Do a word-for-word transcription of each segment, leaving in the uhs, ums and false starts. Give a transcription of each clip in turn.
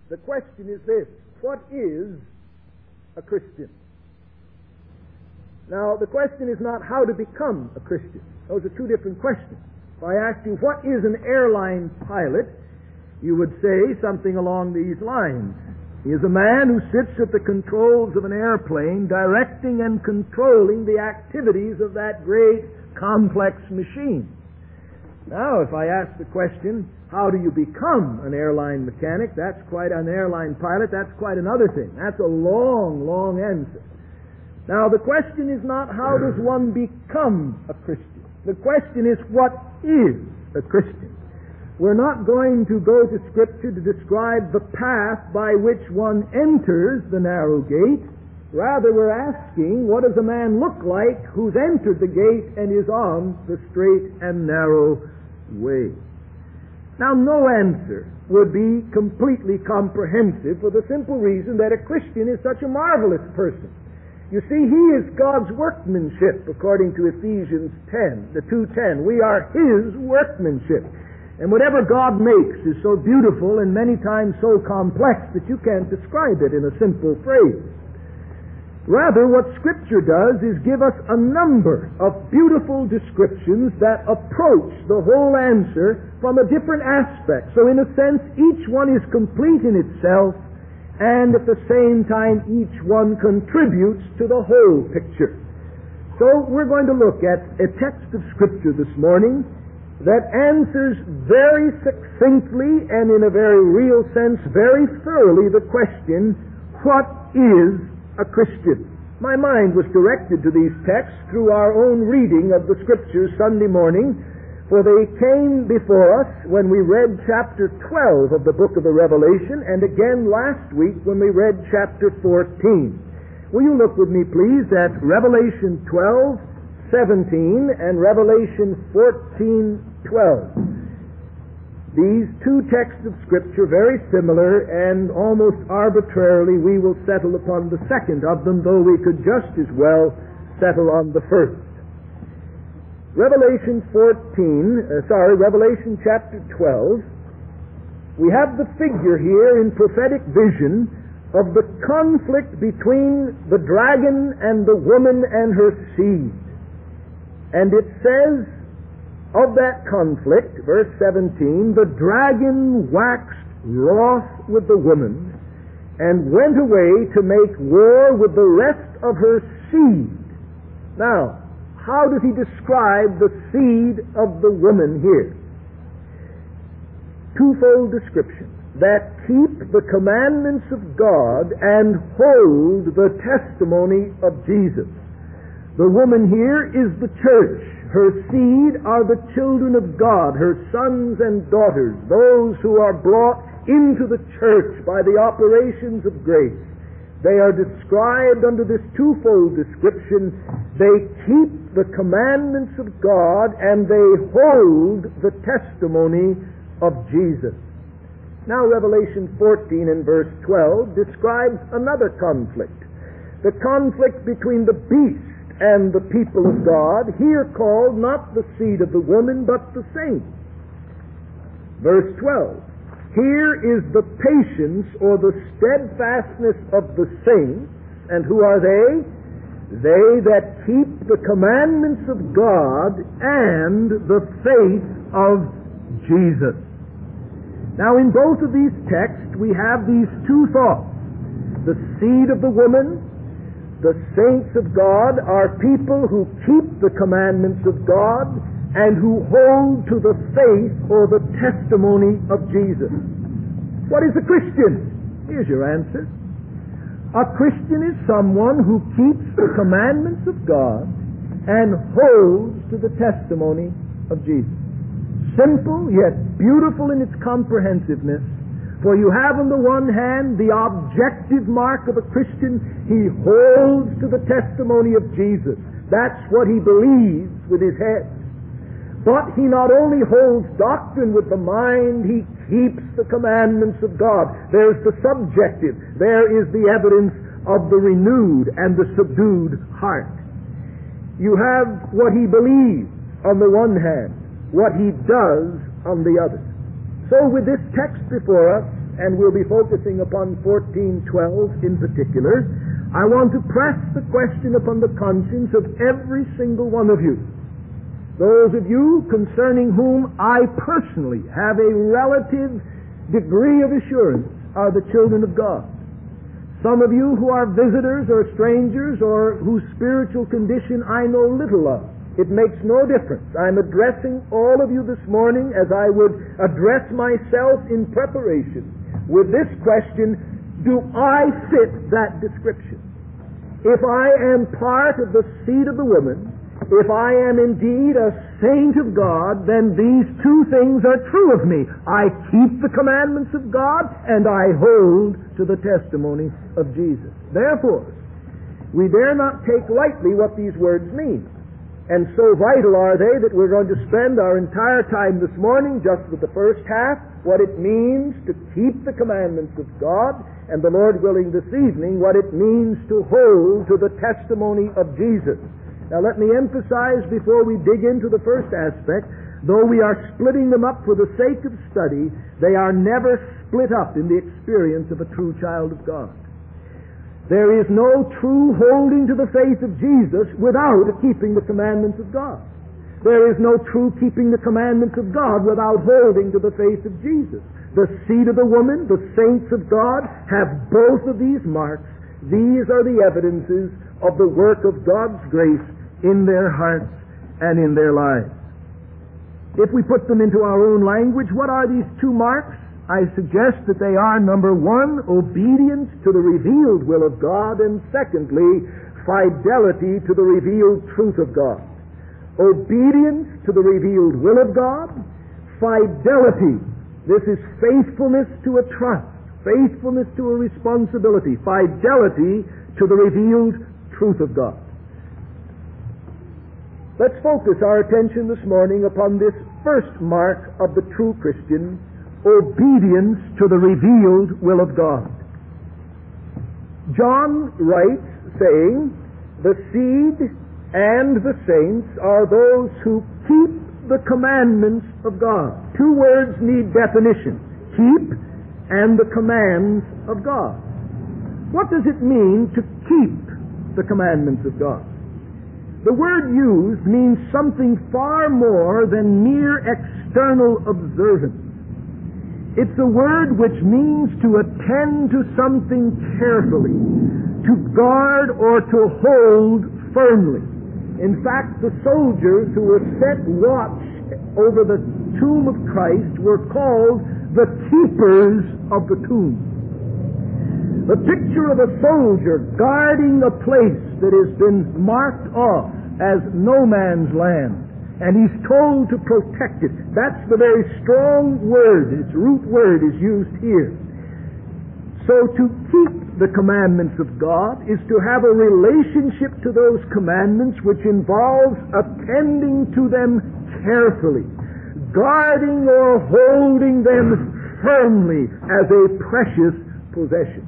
The question is this: what is a Christian? Now, the question is not how to become a Christian. Those are two different questions. If I asked you, what is an airline pilot, you would say something along these lines. He is a man who sits at the controls of an airplane, directing and controlling the activities of that great, complex machine. Now, if I ask the question, how do you become an airline mechanic? That's quite an airline pilot. That's quite another thing. That's a long, long answer. Now, the question is not how does one become a Christian. The question is, what is a Christian? We're not going to go to Scripture to describe the path by which one enters the narrow gate. Rather, we're asking, what does a man look like who's entered the gate and is on the straight and narrow way? Now, no answer would be completely comprehensive for the simple reason that a Christian is such a marvelous person. You see, he is God's workmanship, according to Ephesians ten, the two ten. We are His workmanship. And whatever God makes is so beautiful and many times so complex that you can't describe it in a simple phrase. Rather, what Scripture does is give us a number of beautiful descriptions that approach the whole answer from a different aspect. So in a sense, each one is complete in itself, and at the same time each one contributes to the whole picture. So we're going to look at a text of Scripture this morning that answers very succinctly and in a very real sense, very thoroughly, the question, what is a Christian? My mind was directed to these texts through our own reading of the Scriptures Sunday morning, for they came before us when we read chapter twelve of the book of the Revelation, and again last week when we read chapter fourteen. Will you look with me, please, at Revelation twelve, seventeen and Revelation fourteen, twelve. These two texts of Scripture, very similar, and almost arbitrarily we will settle upon the second of them, though we could just as well settle on the first. Revelation fourteen, uh, sorry, Revelation chapter twelve, we have the figure here in prophetic vision of the conflict between the dragon and the woman and her seed. And it says of that conflict, verse seventeen, the dragon waxed wroth with the woman and went away to make war with the rest of her seed. Now, how does he describe the seed of the woman here? Twofold description. That keep the commandments of God and hold the testimony of Jesus. The woman here is the church. Her seed are the children of God, her sons and daughters, those who are brought into the church by the operations of grace. They are described under this twofold description. They keep the commandments of God and they hold the testimony of Jesus. Now Revelation fourteen and verse twelve describes another conflict. The conflict between the beast and the people of God, here called not the seed of the woman but the saints. Verse twelve. Here is the patience or the steadfastness of the saints. And who are they? They that keep the commandments of God and the faith of Jesus. Now in both of these texts we have these two thoughts. The seed of the woman, the saints of God, are people who keep the commandments of God and who hold to the faith or the testimony of Jesus. What is a Christian? Here's your answer. A Christian is someone who keeps the commandments of God and holds to the testimony of Jesus. Simple, yet beautiful in its comprehensiveness. For you have on the one hand the objective mark of a Christian. He holds to the testimony of Jesus. That's what he believes with his head. But he not only holds doctrine with the mind, he keeps the commandments of God. There's the subjective. There is the evidence of the renewed and the subdued heart. You have what he believes on the one hand, what he does on the other. So with this text before us, and we'll be focusing upon fourteen twelve in particular, I want to press the question upon the conscience of every single one of you. Those of you concerning whom I personally have a relative degree of assurance are the children of God. Some of you who are visitors or strangers or whose spiritual condition I know little of, it makes no difference. I'm addressing all of you this morning as I would address myself in preparation with this question: do I fit that description? If I am part of the seed of the woman, if I am indeed a saint of God, then these two things are true of me. I keep the commandments of God, and I hold to the testimony of Jesus. Therefore, we dare not take lightly what these words mean. And so vital are they that we're going to spend our entire time this morning just with the first half, what it means to keep the commandments of God, and the Lord willing this evening, what it means to hold to the testimony of Jesus. Now let me emphasize before we dig into the first aspect, though we are splitting them up for the sake of study, they are never split up in the experience of a true child of God. There is no true holding to the faith of Jesus without keeping the commandments of God. There is no true keeping the commandments of God without holding to the faith of Jesus. The seed of the woman, the saints of God, have both of these marks. These are the evidences of the work of God's grace in their hearts and in their lives. If we put them into our own language, what are these two marks? I suggest that they are, number one, obedience to the revealed will of God, and secondly, fidelity to the revealed truth of God. Obedience to the revealed will of God, fidelity. This is faithfulness to a trust, faithfulness to a responsibility, fidelity to the revealed truth of God. Let's focus our attention this morning upon this first mark of the true Christian: obedience to the revealed will of God. John writes, saying, "The seed and the saints are those who keep the commandments of God." Two words need definition: keep and the commands of God. What does it mean to keep the commandments of God? The word used means something far more than mere external observance. It's a word which means to attend to something carefully, to guard or to hold firmly. In fact, the soldiers who were set watch over the tomb of Christ were called the keepers of the tomb. The picture of a soldier guarding a place that has been marked off as no man's land, and he's told to protect it. That's the very strong word, its root word is used here. So to keep the commandments of God is to have a relationship to those commandments which involves attending to them carefully, guarding or holding them firmly as a precious possession.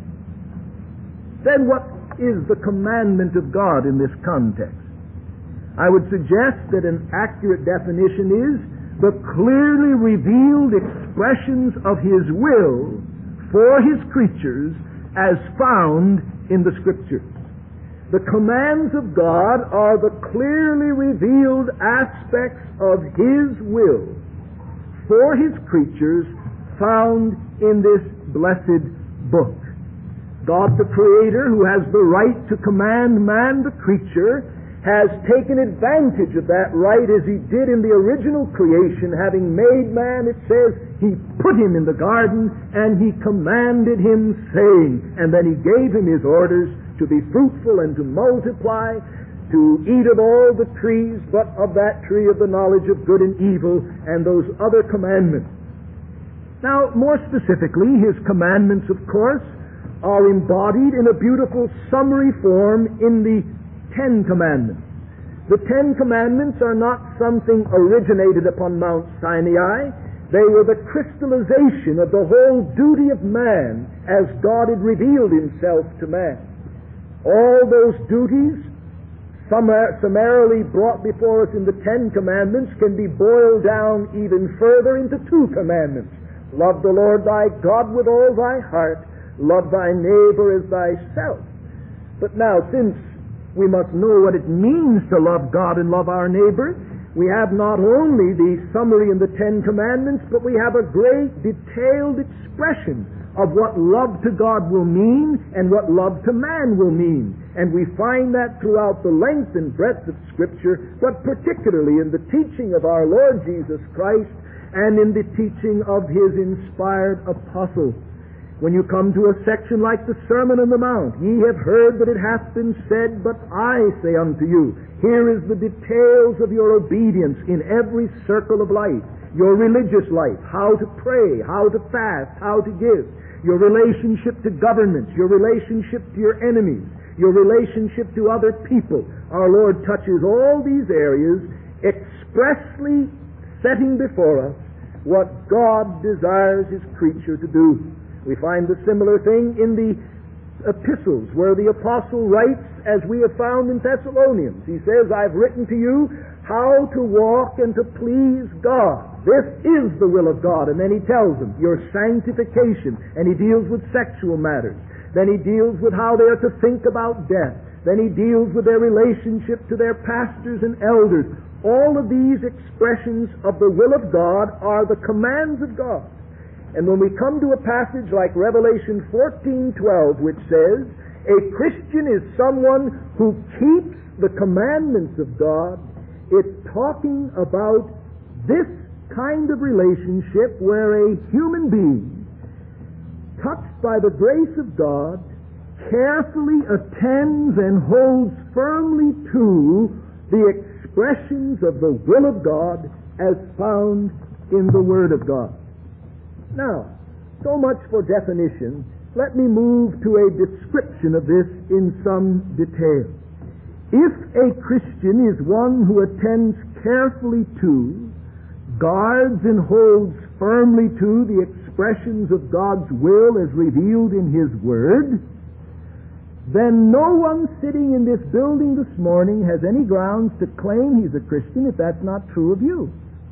Then what is the commandment of God in this context? I would suggest that an accurate definition is the clearly revealed expressions of His will for His creatures as found in the Scriptures. The commands of God are the clearly revealed aspects of His will for His creatures found in this blessed book. God the Creator, who has the right to command man the creature, has taken advantage of that right as He did in the original creation. Having made man, it says, He put him in the garden and He commanded him, saying, and then He gave him His orders to be fruitful and to multiply, to eat of all the trees, but of that tree of the knowledge of good and evil, and those other commandments. Now, more specifically, His commandments, of course, are embodied in a beautiful summary form in the Ten Commandments. The Ten Commandments are not something originated upon Mount Sinai. They were the crystallization of the whole duty of man as God had revealed Himself to man. All those duties, summarily brought before us in the Ten Commandments, can be boiled down even further into two commandments. Love the Lord thy God with all thy heart. Love thy neighbor as thyself. But now, since we must know what it means to love God and love our neighbor, we have not only the summary in the Ten Commandments, but we have a great detailed expression of what love to God will mean and what love to man will mean. And we find that throughout the length and breadth of Scripture, but particularly in the teaching of our Lord Jesus Christ and in the teaching of His inspired apostles. When you come to a section like the Sermon on the Mount, ye have heard that it hath been said, but I say unto you, here is the details of your obedience in every circle of life. Your religious life, how to pray, how to fast, how to give. Your relationship to governments, your relationship to your enemies, your relationship to other people. Our Lord touches all these areas, expressly setting before us what God desires His creature to do. We find the similar thing in the epistles, where the apostle writes, as we have found in Thessalonians. He says, I've written to you how to walk and to please God. This is the will of God. And then he tells them, your sanctification. And he deals with sexual matters. Then he deals with how they are to think about death. Then he deals with their relationship to their pastors and elders. All of these expressions of the will of God are the commands of God. And when we come to a passage like Revelation fourteen twelve, which says, a Christian is someone who keeps the commandments of God, it's talking about this kind of relationship where a human being, touched by the grace of God, carefully attends and holds firmly to the expressions of the will of God as found in the Word of God. Now, so much for definition. Let me move to a description of this in some detail. If a Christian is one who attends carefully to, guards and holds firmly to the expressions of God's will as revealed in His Word, then no one sitting in this building this morning has any grounds to claim he's a Christian if that's not true of you.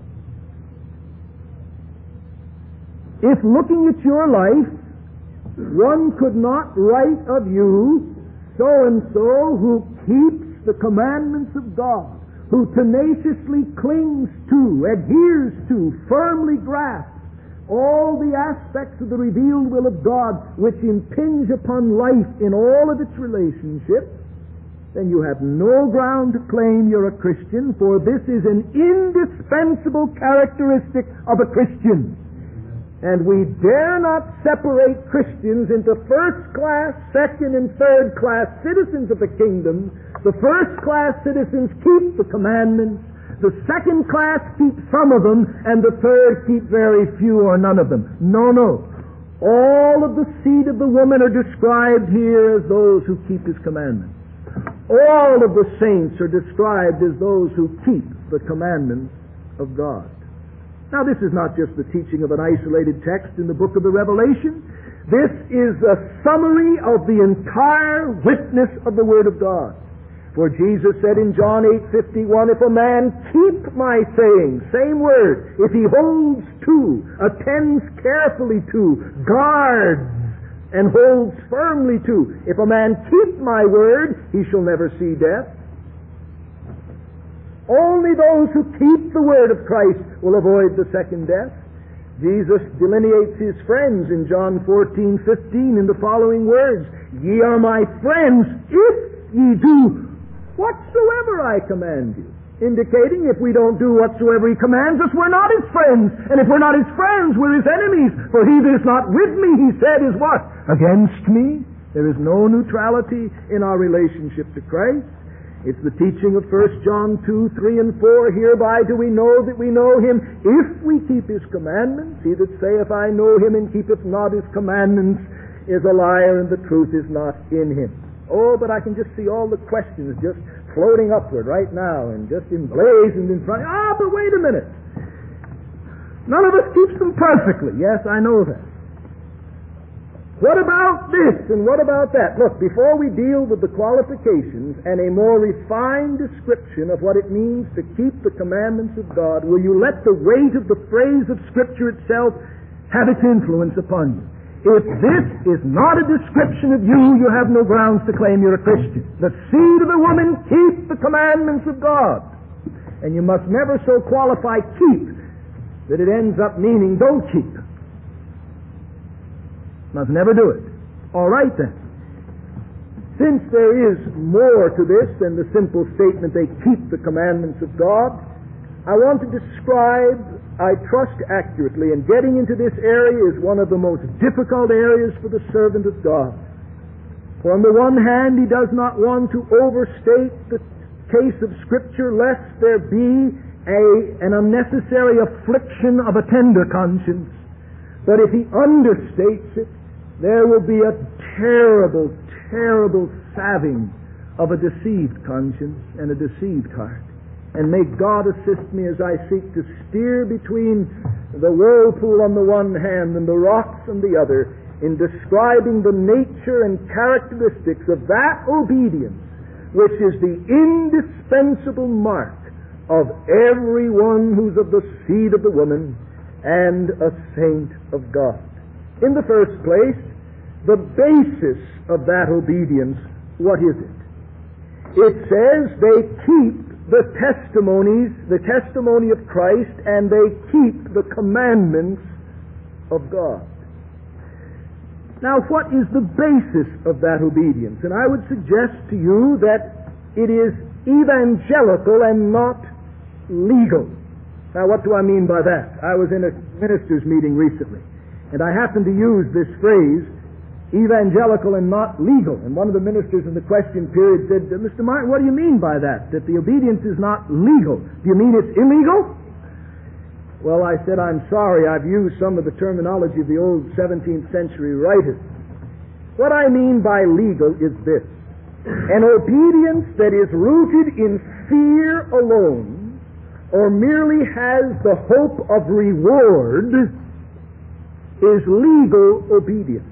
If looking at your life, one could not write of you so-and-so who keeps the commandments of God, who tenaciously clings to, adheres to, firmly grasps all the aspects of the revealed will of God which impinge upon life in all of its relationships, then you have no ground to claim you're a Christian, for this is an indispensable characteristic of a Christian. And we dare not separate Christians into first-class, second, and third-class citizens of the kingdom. The first-class citizens keep the commandments. The second class keep some of them, and the third keep very few or none of them. No, no. All of the seed of the woman are described here as those who keep His commandments. All of the saints are described as those who keep the commandments of God. Now, this is not just the teaching of an isolated text in the book of the Revelation. This is a summary of the entire witness of the Word of God. For Jesus said in John eight fifty-one, if a man keep my saying, same word, if he holds to, attends carefully to, guards, and holds firmly to, if a man keep my word, he shall never see death. Only those who keep the word of Christ will avoid the second death. Jesus delineates His friends in John fourteen fifteen in the following words, ye are my friends if ye do whatsoever I command you. Indicating if we don't do whatsoever He commands us, we're not His friends. And if we're not His friends, we're His enemies. For he that is not with me, He said, is what? Against me. There is no neutrality in our relationship to Christ. It's the teaching of First John two, three, and four. Hereby do we know that we know Him, if we keep His commandments. He that saith, I know Him, and keepeth not His commandments, is a liar, and the truth is not in him. Oh, but I can just see all the questions just floating upward right now, and just emblazoned in front. Ah, but wait a minute. None of us keeps them perfectly. Yes, I know that. What about this and what about that? Look, before we deal with the qualifications and a more refined description of what it means to keep the commandments of God, will you let the weight of the phrase of Scripture itself have its influence upon you. If this is not a description of you, you have no grounds to claim you're a Christian. The seed of the woman, keep the commandments of God. And you must never so qualify keep that it ends up meaning don't keep. Must never do it. All right then. Since there is more to this than the simple statement they keep the commandments of God, I want to describe, I trust accurately, and getting into this area is one of the most difficult areas for the servant of God. For on the one hand, he does not want to overstate the case of Scripture lest there be a, an unnecessary affliction of a tender conscience. But if he understates it, there will be a terrible, terrible salving of a deceived conscience and a deceived heart. And may God assist me as I seek to steer between the whirlpool on the one hand and the rocks on the other in describing the nature and characteristics of that obedience which is the indispensable mark of everyone who's of the seed of the woman and a saint of God. In the first place, the basis of that obedience, what is it? It says they keep the testimonies, the testimony of Christ, and they keep the commandments of God. Now, what is the basis of that obedience? And I would suggest to you that it is evangelical and not legal. Now, what do I mean by that? I was in a minister's meeting recently, and I happened to use this phrase, evangelical and not legal. And one of the ministers in the question period said, Mister Martin, what do you mean by that? That the obedience is not legal? Do you mean it's illegal? Well, I said, I'm sorry, I've used some of the terminology of the old seventeenth century writers. What I mean by legal is this: an obedience that is rooted in fear alone, or merely has the hope of reward, is legal obedience.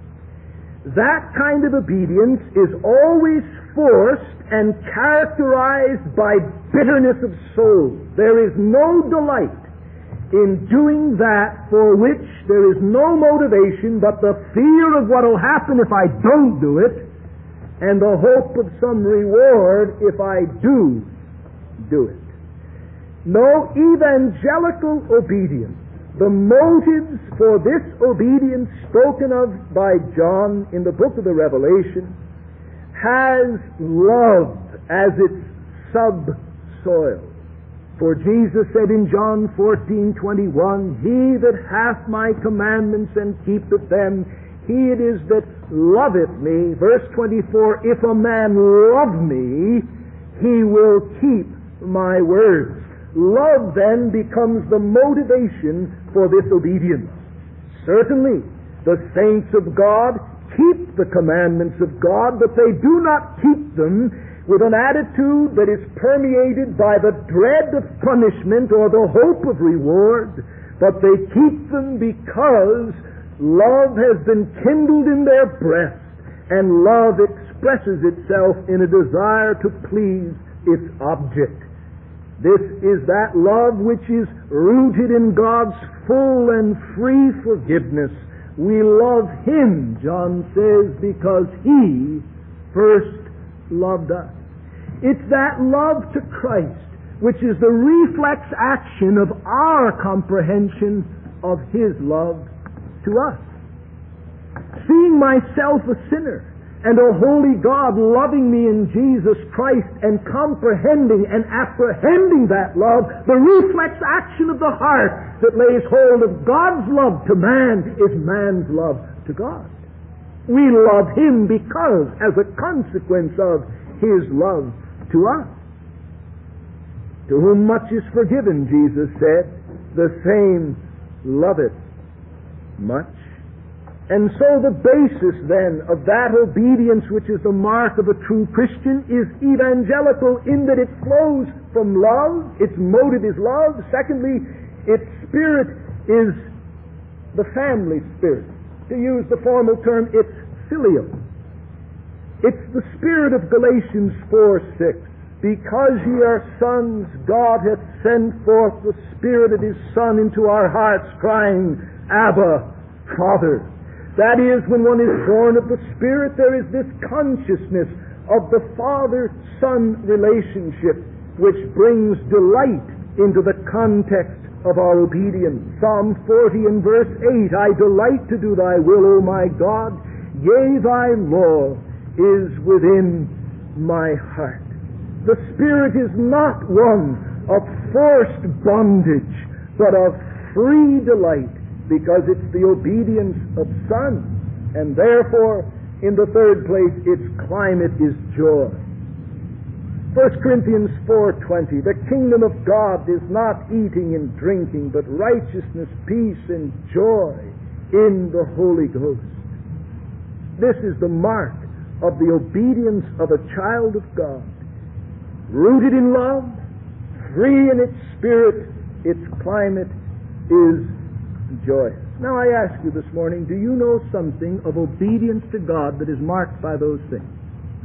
That kind of obedience is always forced and characterized by bitterness of soul. There is no delight in doing that for which there is no motivation but the fear of what will happen if I don't do it, and the hope of some reward if I do do it. No, evangelical obedience, the motives for this obedience spoken of by John in the book of the Revelation, has love as its subsoil. For Jesus said in John fourteen twenty-one, He that hath my commandments and keepeth them, he it is that loveth me. Verse twenty-four, if a man love me, he will keep my words. Love then becomes the motivation for this obedience. Certainly, the saints of God keep the commandments of God, but they do not keep them with an attitude that is permeated by the dread of punishment or the hope of reward, but they keep them because love has been kindled in their breast, and love expresses itself in a desire to please its object. This is that love which is rooted in God's full and free forgiveness. We love Him, John says, because He first loved us. It's that love to Christ which is the reflex action of our comprehension of His love to us. Seeing myself a sinner, and a holy God loving me in Jesus Christ, and comprehending and apprehending that love, the reflex action of the heart that lays hold of God's love to man is man's love to God. We love Him because, as a consequence of His love to us. To whom much is forgiven, Jesus said, the same loveth much. And so the basis then of that obedience which is the mark of a true Christian is evangelical in that it flows from love, its motive is love. Secondly, its spirit is the family spirit. To use the formal term, it's filial. It's the spirit of Galatians four six. Because ye are sons, God hath sent forth the Spirit of His Son into our hearts, crying, Abba, Father. That is, when one is born of the Spirit, there is this consciousness of the Father-Son relationship which brings delight into the context of our obedience. Psalm forty and verse eight, I delight to do thy will, O my God, yea, thy law is within my heart. The Spirit is not one of forced bondage, but of free delight, because it's the obedience of Son. And therefore, in the third place, its climate is joy. First Corinthians four twenty, the kingdom of God is not eating and drinking, but righteousness, peace, and joy in the Holy Ghost. This is the mark of the obedience of a child of God. Rooted in love, free in its spirit, its climate is joy. Now I ask you this morning, do you know something of obedience to God that is marked by those things?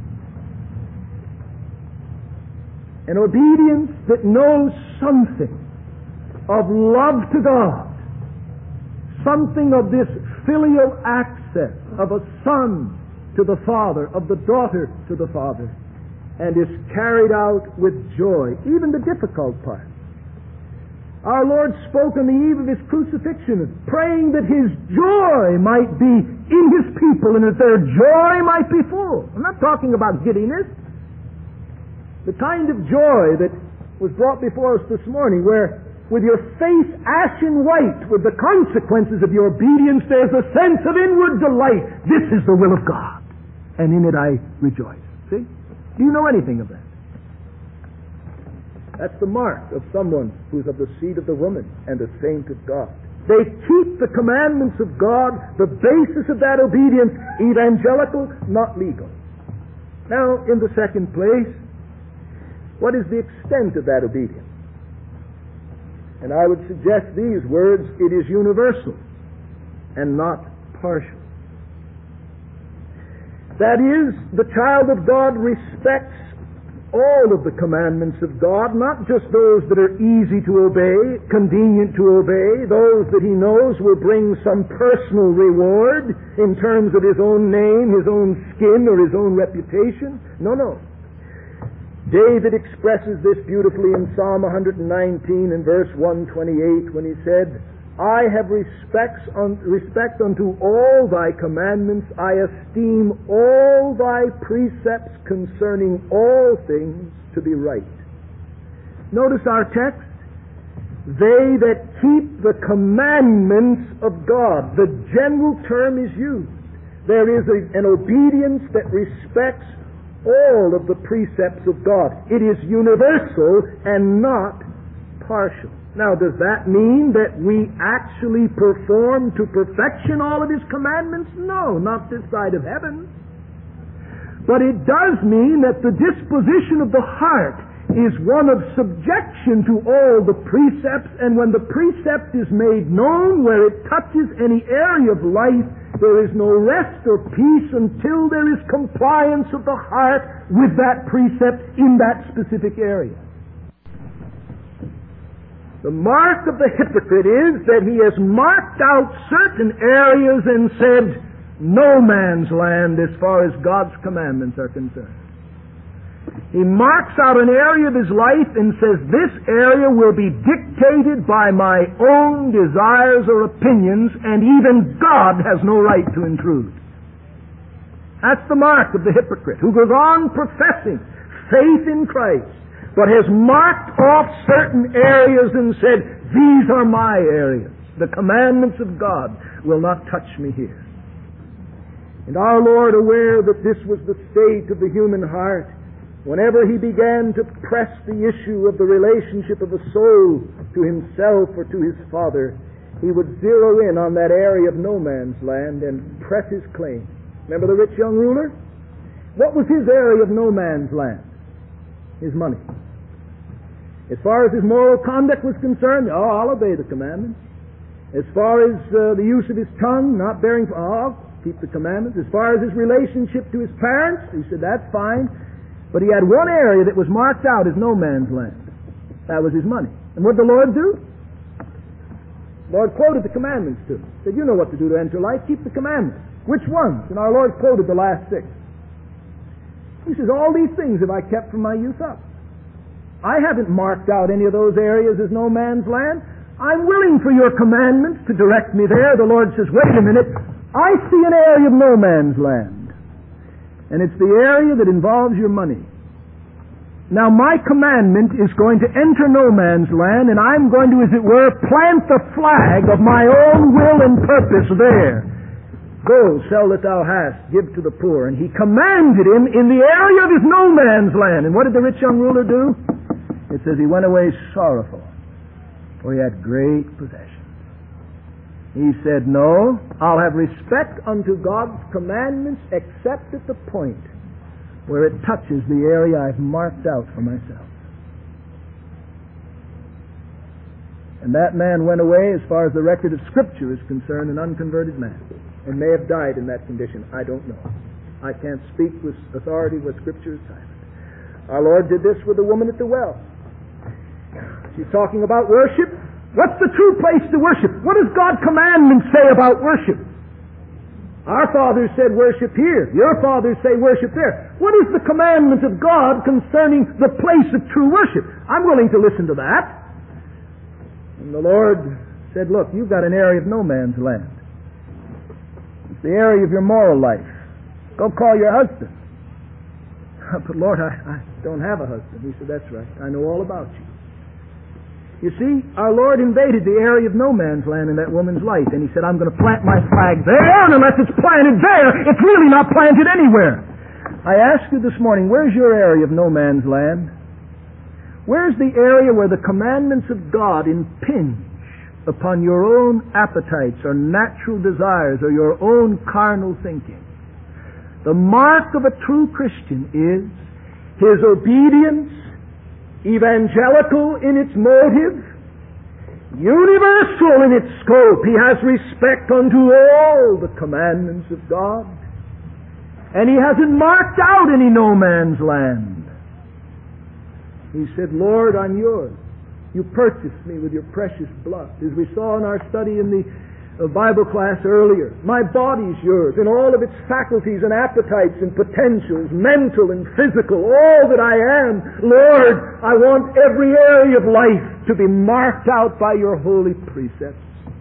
An obedience that knows something of love to God, something of this filial access of a son to the Father, of the daughter to the Father, and is carried out with joy, even the difficult part. Our Lord spoke on the eve of His crucifixion, praying that His joy might be in His people and that their joy might be full. I'm not talking about giddiness. The kind of joy that was brought before us this morning, where with your face ashen white with the consequences of your obedience, there's a sense of inward delight. This is the will of God, and in it I rejoice. See? Do you know anything of that? That's the mark of someone who's of the seed of the woman and a saint of God. They keep the commandments of God, the basis of that obedience, evangelical, not legal. Now, in the second place, what is the extent of that obedience? And I would suggest these words, it is universal and not partial. That is, the child of God respects all of the commandments of God, not just those that are easy to obey, convenient to obey, those that he knows will bring some personal reward in terms of his own name, his own skin, or his own reputation. No, no. David expresses this beautifully in Psalm one nineteen and verse one twenty-eight when he said, I have respects on, respect unto all thy commandments. I esteem all thy precepts concerning all things to be right. Notice our text. They that keep the commandments of God. The general term is used. There is a, an obedience that respects all of the precepts of God. It is universal and not partial. Now, does that mean that we actually perform to perfection all of His commandments? No, not this side of heaven. But it does mean that the disposition of the heart is one of subjection to all the precepts, and when the precept is made known where it touches any area of life, there is no rest or peace until there is compliance of the heart with that precept in that specific area. The mark of the hypocrite is that he has marked out certain areas and said, no man's land as far as God's commandments are concerned. He marks out an area of his life and says, this area will be dictated by my own desires or opinions, and even God has no right to intrude. That's the mark of the hypocrite, who goes on professing faith in Christ, but has marked off certain areas and said, these are my areas. The commandments of God will not touch me here. And our Lord, aware that this was the state of the human heart, whenever He began to press the issue of the relationship of a soul to Himself or to His Father, He would zero in on that area of no man's land and press His claim. Remember the rich young ruler? What was his area of no man's land? His money. As far as his moral conduct was concerned, oh, I'll obey the commandments. As far as uh, the use of his tongue, not bearing, oh, I'll keep the commandments. As far as his relationship to his parents, he said, that's fine. But he had one area that was marked out as no man's land. That was his money. And what did the Lord do? The Lord quoted the commandments to him. He said, you know what to do to enter life. Keep the commandments. Which ones? And our Lord quoted the last six. He says, all these things have I kept from my youth up. I haven't marked out any of those areas as no man's land. I'm willing for your commandments to direct me there. The Lord says, wait a minute. I see an area of no man's land. And it's the area that involves your money. Now my commandment is going to enter no man's land, and I'm going to, as it were, plant the flag of my own will and purpose there. Go, sell that thou hast, give to the poor. And he commanded him in the area of his no man's land. And what did the rich young ruler do? It says he went away sorrowful, for he had great possessions. He said, no, I'll have respect unto God's commandments except at the point where it touches the area I've marked out for myself. And that man went away, as far as the record of Scripture is concerned, an unconverted man, and may have died in that condition. I don't know. I can't speak with authority what Scripture is silent. Our Lord did this with the woman at the well. She's talking about worship. What's the true place to worship? What does God's commandments say about worship? Our fathers said worship here. Your fathers say worship there. What is the commandment of God concerning the place of true worship? I'm willing to listen to that. And the Lord said, look, you've got an area of no man's land. It's the area of your moral life. Go call your husband. But Lord, I, I don't have a husband. He said, that's right. I know all about you. You see, our Lord invaded the area of no man's land in that woman's life, and he said, I'm going to plant my flag there, and unless it's planted there, it's really not planted anywhere. I asked you this morning, where's your area of no man's land? Where's the area where the commandments of God impinge upon your own appetites or natural desires or your own carnal thinking? The mark of a true Christian is his obedience, evangelical in its motive, universal in its scope. He has respect unto all the commandments of God, and he hasn't marked out any no man's land. He said, Lord, I'm yours. You purchased me with your precious blood. As we saw in our study in the Bible class earlier, my body's yours, and all of its faculties and appetites and potentials, mental and physical, all that I am. Lord, I want every area of life to be marked out by your holy precepts.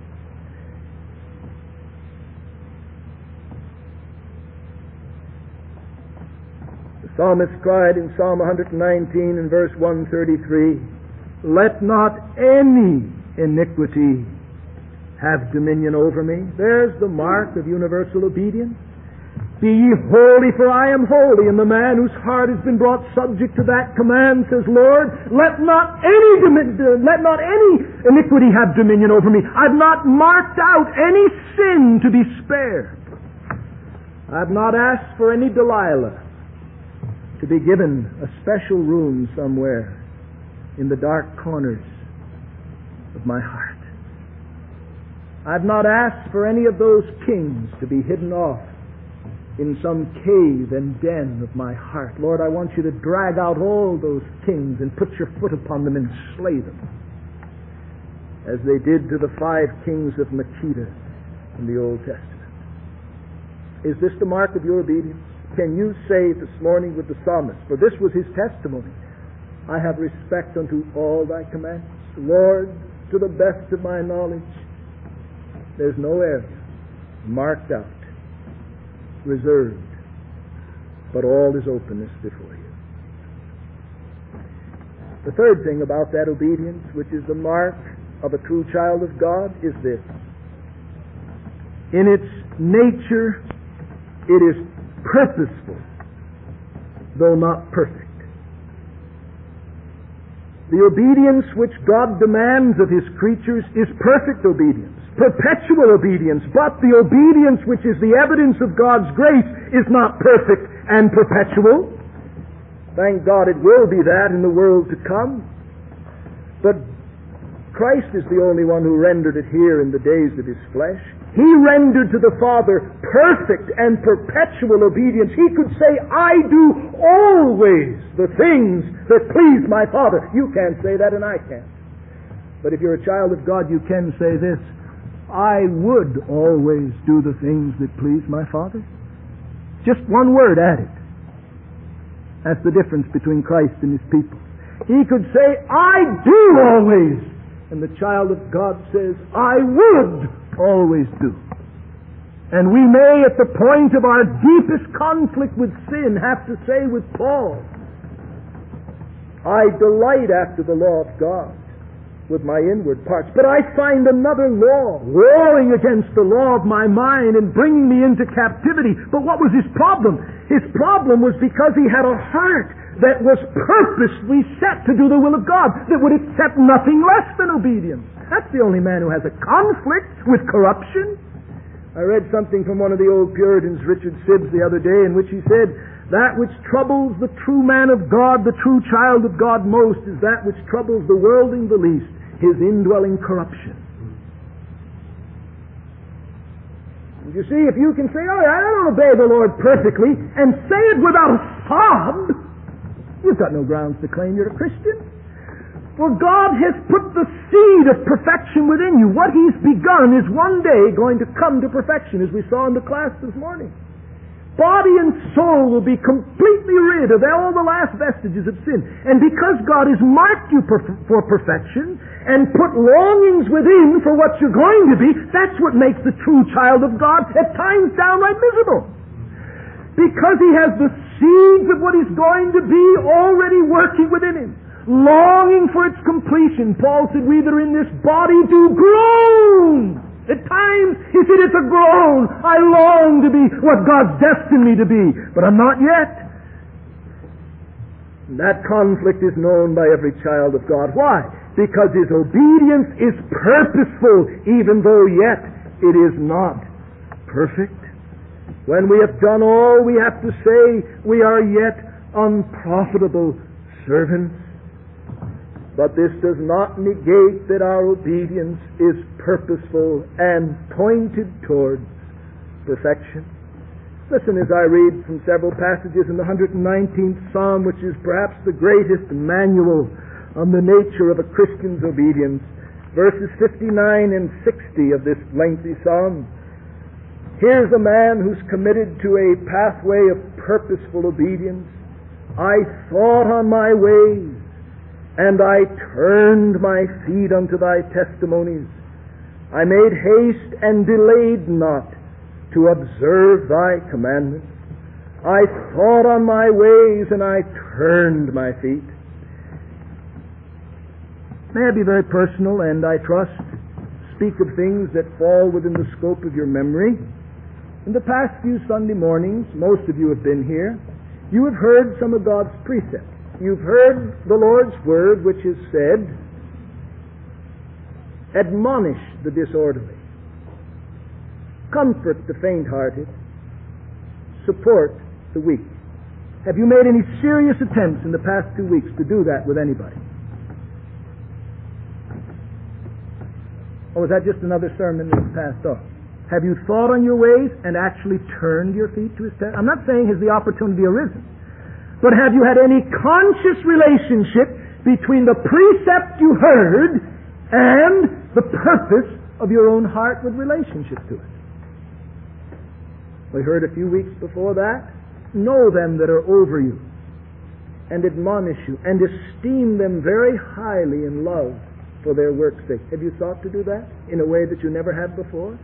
The psalmist cried in Psalm one nineteen in verse one thirty-three, let not any iniquity have dominion over me. There's the mark of universal obedience. Be ye holy, for I am holy. And the man whose heart has been brought subject to that command says, Lord, let not any let not any iniquity have dominion over me. I've not marked out any sin to be spared. I've not asked for any Delilah to be given a special room somewhere in the dark corners of my heart. I've not asked for any of those kings to be hidden off in some cave and den of my heart. Lord, I want you to drag out all those kings and put your foot upon them and slay them, as they did to the five kings of Makeda in the Old Testament. Is this the mark of your obedience? Can you say this morning with the psalmist, for this was his testimony, I have respect unto all thy commandments. Lord, to the best of my knowledge, there's no area marked out, reserved, but all is openness before you. The third thing about that obedience, which is the mark of a true child of God, is this. In its nature, it is purposeful, though not perfect. The obedience which God demands of His creatures is perfect obedience, perpetual obedience, but the obedience which is the evidence of God's grace is not perfect and perpetual. Thank God it will be that in the world to come. But Christ is the only one who rendered it here in the days of His flesh. He rendered to the Father perfect and perpetual obedience. He could say, I do always the things that please my Father. You can't say that, and I can't. But if you're a child of God, you can say this: I would always do the things that please my Father. Just one word added. That's the difference between Christ and His people. He could say, I do always. And the child of God says, I would always do. And we may, at the point of our deepest conflict with sin, have to say with Paul, I delight after the law of God with my inward parts, but I find another law warring against the law of my mind and bringing me into captivity. But what was his problem? His problem was because he had a heart that was purposely set to do the will of God, that would accept nothing less than obedience. That's the only man who has a conflict with corruption. I read something from one of the old Puritans, Richard Sibbes, the other day, in which he said, that which troubles the true man of God, the true child of God most, is that which troubles the worldling the least, his indwelling corruption. And you see, if you can say, oh, I don't obey the Lord perfectly, and say it without a sob, you've got no grounds to claim you're a Christian. For God has put the seed of perfection within you. What He's begun is one day going to come to perfection, as we saw in the class this morning. Body and soul will be completely rid of all the last vestiges of sin. And because God has marked you for, for perfection and put longings within for what you're going to be, that's what makes the true child of God at times downright miserable. Because he has the seeds of what he's going to be already working within him, longing for its completion. Paul said, we that are in this body do groan. At times, he said, it's a groan. I long to be what God's destined me to be, but I'm not yet. And that conflict is known by every child of God. Why? Because his obedience is purposeful, even though yet it is not perfect. When we have done all we have to say, we are yet unprofitable servants. But this does not negate that our obedience is purposeful and pointed towards perfection. Listen as I read from several passages in the one hundred nineteenth Psalm, which is perhaps the greatest manual on the nature of a Christian's obedience. Verses fifty-nine and sixty of this lengthy psalm. Here's a man who's committed to a pathway of purposeful obedience. I thought on my ways, and I turned my feet unto thy testimonies. I made haste and delayed not to observe thy commandments. I thought on my ways, and I turned my feet. May I be very personal, and I trust speak of things that fall within the scope of your memory. In the past few Sunday mornings, most of you have been here, you have heard some of God's precepts. You've heard the Lord's word, which has said, admonish the disorderly, comfort the faint-hearted, support the weak. Have you made any serious attempts in the past two weeks to do that with anybody? Or was that just another sermon that passed off? Have you thought on your ways and actually turned your feet to His test? I'm not saying has the opportunity arisen. But have you had any conscious relationship between the precept you heard and the purpose of your own heart with relationship to it? We heard a few weeks before that, know them that are over you and admonish you and esteem them very highly in love for their work's sake. Have you sought to do that in a way that you never had before?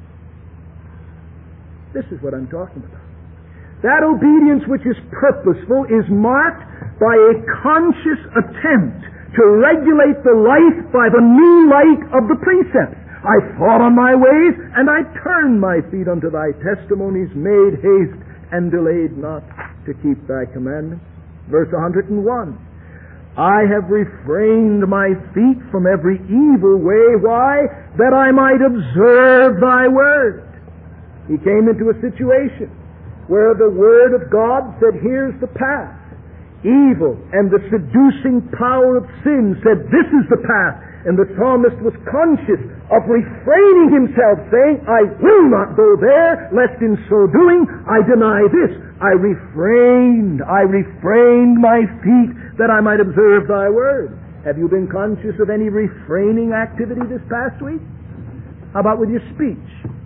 This is what I'm talking about. That obedience which is purposeful is marked by a conscious attempt to regulate the life by the new light of the precepts. I thought on my ways, and I turned my feet unto thy testimonies, made haste, and delayed not to keep thy commandments. Verse one hundred one. I have refrained my feet from every evil way. Why? That I might observe thy word. He came into a situation where the Word of God said, here's the path. Evil and the seducing power of sin said, this is the path. And the psalmist was conscious of refraining himself, saying, I will not go there, lest in so doing I deny this. I refrained, I refrained my feet that I might observe thy word. Have you been conscious of any refraining activity this past week? How about with your speech?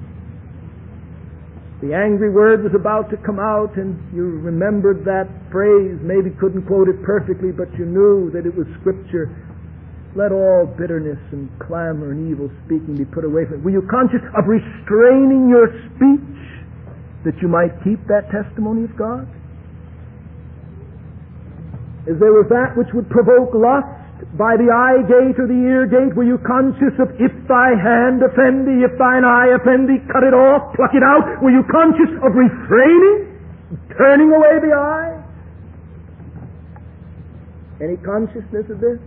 The angry word was about to come out and you remembered that phrase, maybe couldn't quote it perfectly, but you knew that it was Scripture. Let all bitterness and clamor and evil speaking be put away from you. Were you conscious of restraining your speech that you might keep that testimony of God? As there was that which would provoke lust by the eye gate or the ear gate, were you conscious of if thy hand offend thee, if thine eye offend thee, cut it off, pluck it out? Were you conscious of refraining, turning away the eye? Any consciousness of this?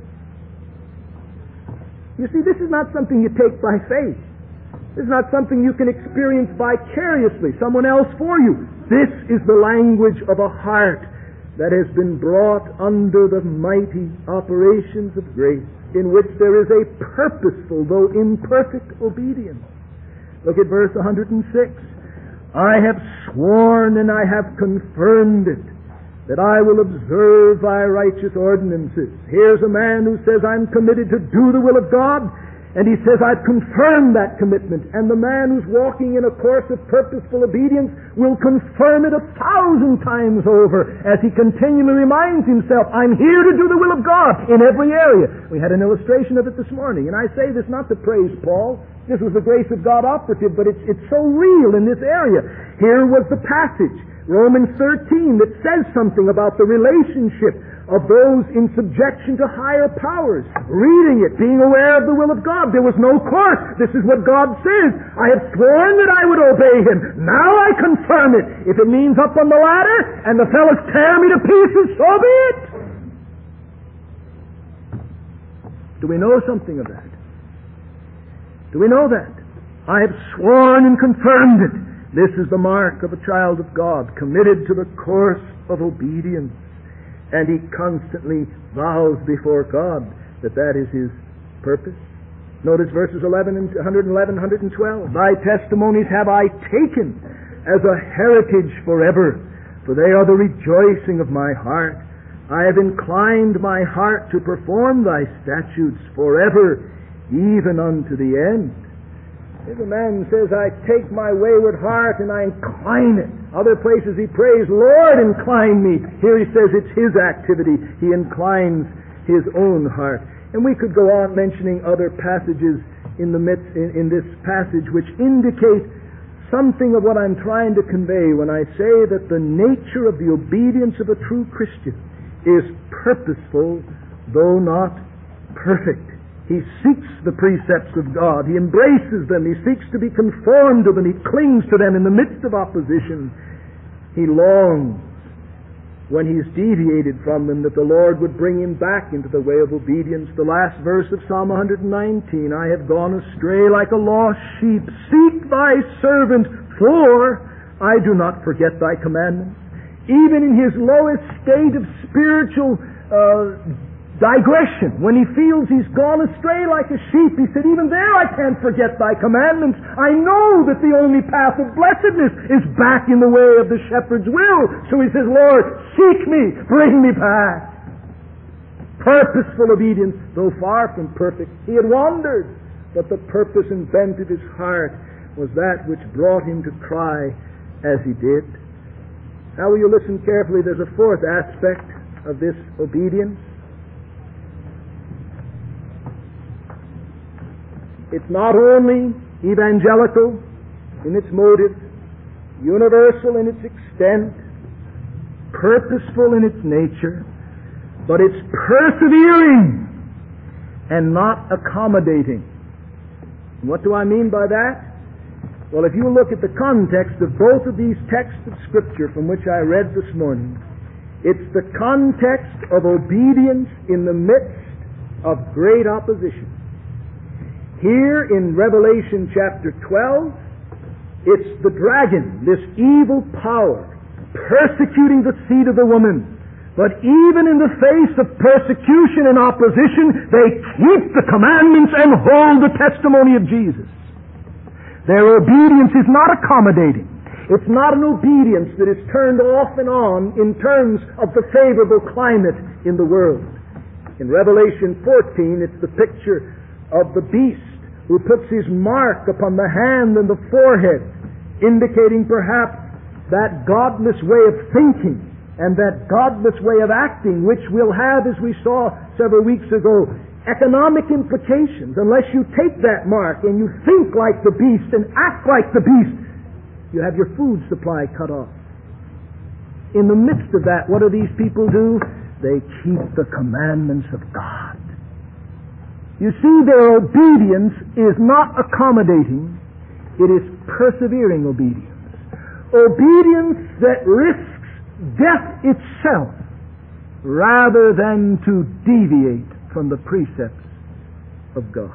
You see, this is not something you take by faith. This is not something you can experience vicariously, someone else for you. This is the language of a heart that has been brought under the mighty operations of grace, in which there is a purposeful, though imperfect, obedience. Look at verse one hundred six. I have sworn and I have confirmed it, that I will observe thy righteous ordinances. Here's a man who says, I'm committed to do the will of God, and he says, I've confirmed that commitment. And the man who's walking in a course of purposeful obedience will confirm it a thousand times over as he continually reminds himself, I'm here to do the will of God in every area. We had an illustration of it this morning, and I say this not to praise Paul. This was the grace of God operative, but it's, it's so real in this area. Here was the passage, Romans thirteen, that says something about the relationship of those in subjection to higher powers. Reading it, being aware of the will of God. There was no course. This is what God says. I have sworn that I would obey Him. Now I confirm it. If it means up on the ladder and the fellows tear me to pieces, so be it. Do we know something of that? Do we know that? I have sworn and confirmed it. This is the mark of a child of God, committed to the course of obedience. And he constantly vows before God that that is his purpose. Notice verses eleven and one eleven, one twelve. Thy testimonies have I taken as a heritage forever, for they are the rejoicing of my heart. I have inclined my heart to perform thy statutes forever, even unto the end. If a man says, I take my wayward heart and I incline it. Other places he prays, Lord, incline me. Here he says it's his activity. He inclines his own heart. And we could go on mentioning other passages in the midst, in, in this passage which indicate something of what I'm trying to convey when I say that the nature of the obedience of a true Christian is purposeful, though not perfect. He seeks the precepts of God. He embraces them. He seeks to be conformed to them. He clings to them in the midst of opposition. He longs, when he's deviated from them, that the Lord would bring him back into the way of obedience. The last verse of Psalm one nineteen, I have gone astray like a lost sheep. Seek thy servant, for I do not forget thy commandments. Even in his lowest state of spiritual uh, digression, when he feels he's gone astray like a sheep, he said, even there I can't forget thy commandments. I know that the only path of blessedness is back in the way of the shepherd's will. So he says, Lord, seek me, bring me back. Purposeful obedience, though far from perfect. He had wandered, but the purpose and bent of his heart was that which brought him to cry as he did. Now will you listen carefully? There's a fourth aspect of this obedience. It's not only evangelical in its motive, universal in its extent, purposeful in its nature, but it's persevering and not accommodating. And what do I mean by that? Well, if you look at the context of both of these texts of Scripture from which I read this morning, it's the context of obedience in the midst of great opposition. Here in Revelation chapter twelve, it's the dragon, this evil power, persecuting the seed of the woman. But even in the face of persecution and opposition, they keep the commandments and hold the testimony of Jesus. Their obedience is not accommodating. It's not an obedience that is turned off and on in terms of the favorable climate in the world. In Revelation fourteen, it's the picture of the beast who puts his mark upon the hand and the forehead, indicating perhaps that godless way of thinking and that godless way of acting, which will have, as we saw several weeks ago, economic implications. Unless you take that mark and you think like the beast and act like the beast, you have your food supply cut off. In the midst of that, what do these people do? They keep the commandments of God. You see, their obedience is not accommodating, it is persevering obedience. Obedience that risks death itself rather than to deviate from the precepts of God.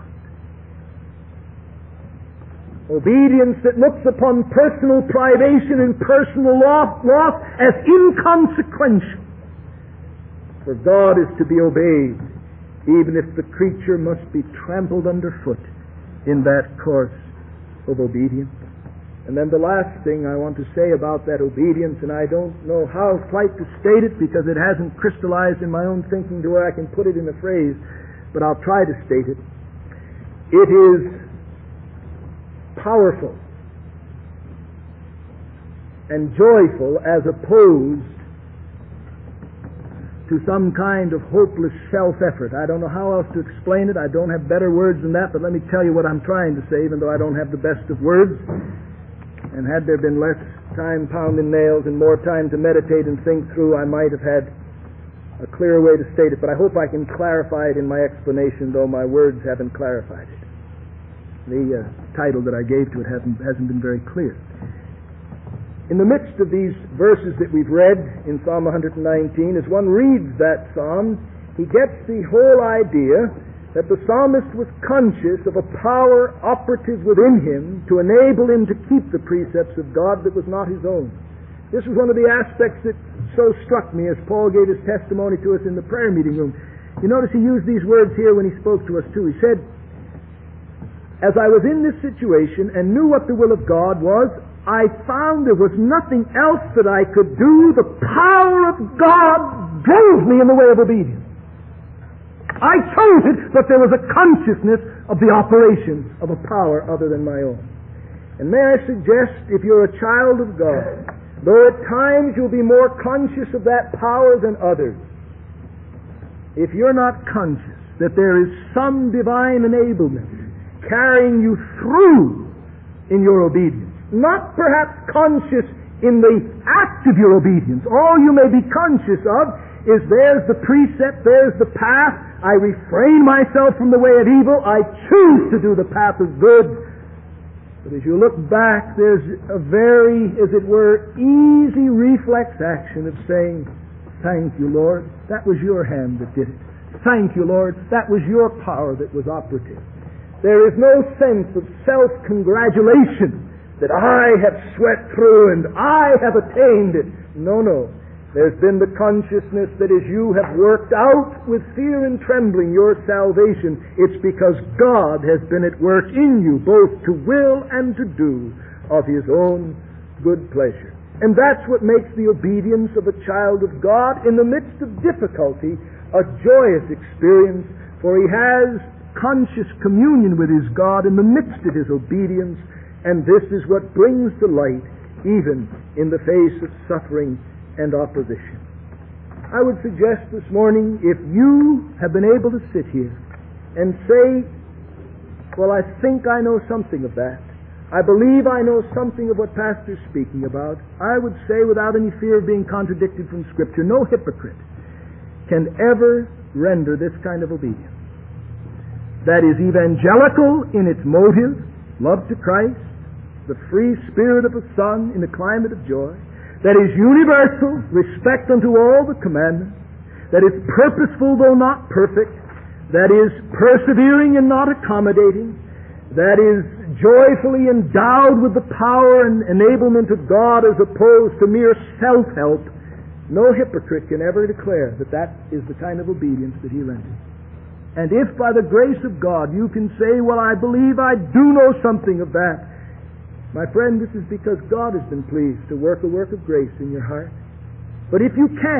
Obedience that looks upon personal privation and personal loss as inconsequential. For God is to be obeyed, even if the creature must be trampled underfoot in that course of obedience. And then the last thing I want to say about that obedience, and I don't know how quite to state it because it hasn't crystallized in my own thinking to where I can put it in a phrase, but I'll try to state it. It is powerful and joyful as opposed to some kind of hopeless self-effort. I don't know how else to explain it. I don't have better words than that, but let me tell you what I'm trying to say, even though I don't have the best of words. And had there been less time pounding nails and more time to meditate and think through, I might have had a clearer way to state it. But I hope I can clarify it in my explanation, though my words haven't clarified it. The uh, title that I gave to it hasn't, hasn't been very clear. In the midst of these verses that we've read in Psalm one nineteen, as one reads that psalm, he gets the whole idea that the psalmist was conscious of a power operative within him to enable him to keep the precepts of God that was not his own. This was one of the aspects that so struck me as Paul gave his testimony to us in the prayer meeting room. You notice he used these words here when he spoke to us too. He said, "As I was in this situation and knew what the will of God was, I found there was nothing else that I could do. The power of God drove me in the way of obedience. I chose it, but there was a consciousness of the operation of a power other than my own." And may I suggest, if you're a child of God, though at times you'll be more conscious of that power than others, if you're not conscious that there is some divine enablement carrying you through in your obedience, not perhaps conscious in the act of your obedience, all you may be conscious of is there's the precept, there's the path, I refrain myself from the way of evil, I choose to do the path of good. But as you look back, there's a very, as it were, easy reflex action of saying, "Thank you, Lord, that was your hand that did it. Thank you, Lord, that was your power that was operative." There is no sense of self-congratulation that I have sweat through and I have attained it. No, no. There's been the consciousness that as you have worked out with fear and trembling your salvation, it's because God has been at work in you, both to will and to do of His own good pleasure. And that's what makes the obedience of a child of God in the midst of difficulty a joyous experience, for he has conscious communion with his God in the midst of his obedience. And this is what brings delight even in the face of suffering and opposition. I would suggest this morning, if you have been able to sit here and say, "Well, I think I know something of that. I believe I know something of what Pastor's speaking about," I would say without any fear of being contradicted from Scripture, no hypocrite can ever render this kind of obedience. That is evangelical in its motive, love to Christ, the free spirit of a son in a climate of joy. That is universal, respect unto all the commandments. That is purposeful though not perfect. That is persevering and not accommodating. That is joyfully endowed with the power and enablement of God as opposed to mere self-help. No hypocrite can ever declare that that is the kind of obedience that he renders. And if by the grace of God you can say, "Well, I believe I do know something of that," my friend, this is because God has been pleased to work a work of grace in your heart. But if you can't,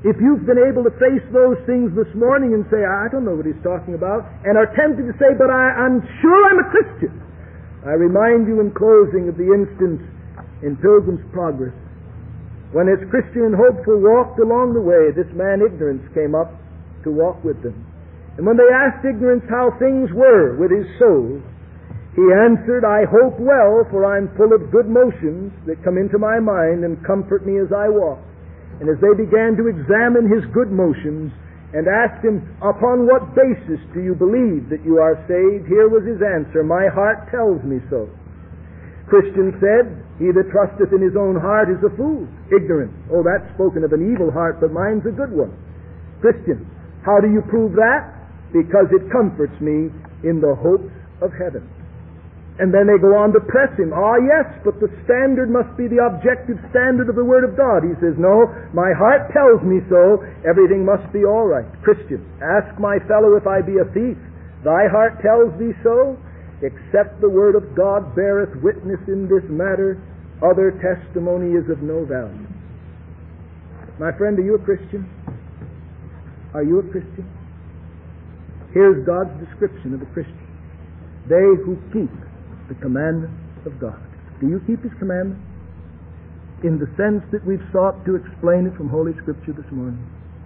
If you've been able to face those things this morning and say, I don't know what he's talking about, and are tempted to say, but I, I'm sure I'm a Christian, I remind you in closing of the instance in Pilgrim's Progress, when as Christian and Hopeful walked along the way, this man Ignorance came up to walk with them. And when they asked Ignorance how things were with his soul, he answered, I hope well, for I'm full of good motions that come into my mind and comfort me as I walk. And as they began to examine his good motions and asked him, upon what basis do you believe that you are saved? Here was his answer, my heart tells me so. Christian said, he that trusteth in his own heart is a fool. Ignorant. Oh, that's spoken of an evil heart, but mine's a good one. Christian. How do you prove that? Because it comforts me in the hopes of heaven. And then they go on to press him. Ah, yes, but the standard must be the objective standard of the Word of God. He says, no, my heart tells me so. Everything must be all right. Christian, ask my fellow if I be a thief. Thy heart tells thee so. Except the Word of God beareth witness in this matter, other testimony is of no value. My friend, are you a Christian? Are you a Christian? Here's God's description of a Christian. They who keep the commandments of God. Do you keep His commandments? In the sense that we've sought to explain it from Holy Scripture this morning.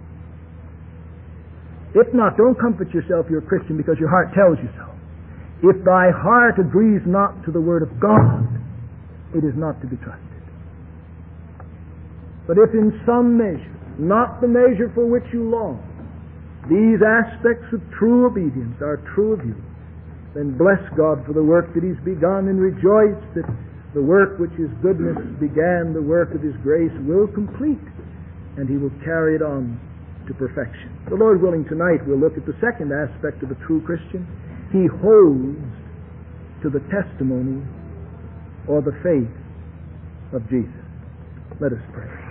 If not, don't comfort yourself you're a Christian because your heart tells you so. If thy heart agrees not to the Word of God, it is not to be trusted. But if in some measure, not the measure for which you long, these aspects of true obedience are true of you, then bless God for the work that He's begun and rejoice that the work which His goodness began, the work of His grace, will complete, and He will carry it on to perfection. The Lord willing, tonight we'll look at the second aspect of a true Christian. He holds to the testimony or the faith of Jesus. Let us pray.